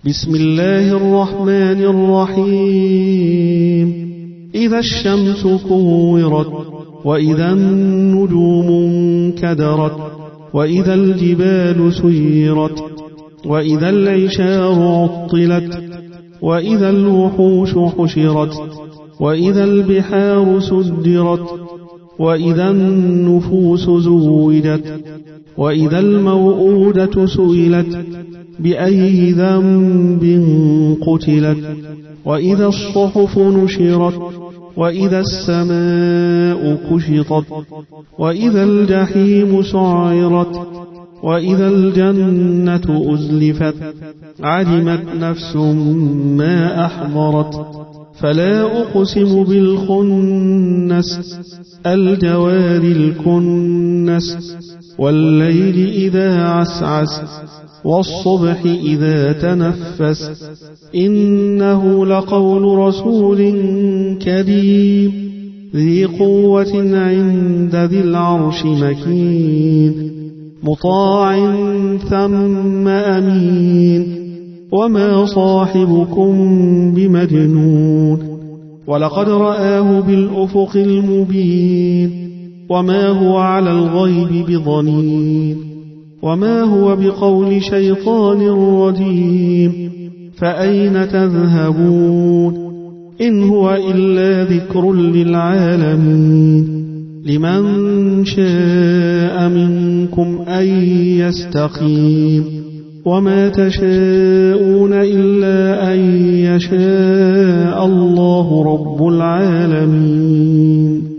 بسم الله الرحمن الرحيم إذا الشمس كورت وإذا النجوم انكدرت وإذا الجبال سيرت وإذا العشار عطلت وإذا الوحوش حشرت وإذا البحار سجرت وإذا النفوس زوجت وإذا الموءودة سئلت بأي ذنب قتلت وإذا الصحف نشرت وإذا السماء كشطت وإذا الجحيم سعرت وإذا الجنة أزلفت علمت نفس ما أحضرت فلا أقسم بالخنس الجوار الكنس والليل إذا عسعس والصبح إذا تنفس إنه لقول رسول كريم ذي قوة عند ذي العرش مكين مطاع ثم أمين وما صاحبكم بمجنون ولقد رآه بالأفق المبين وما هو على الغيب بضنين وما هو بقول شيطان رجيم فأين تذهبون إن هو إلا ذكر للعالمين لمن شاء منكم أن يستقيم وما تشاءون إلا أن يشاء الله رب العالمين.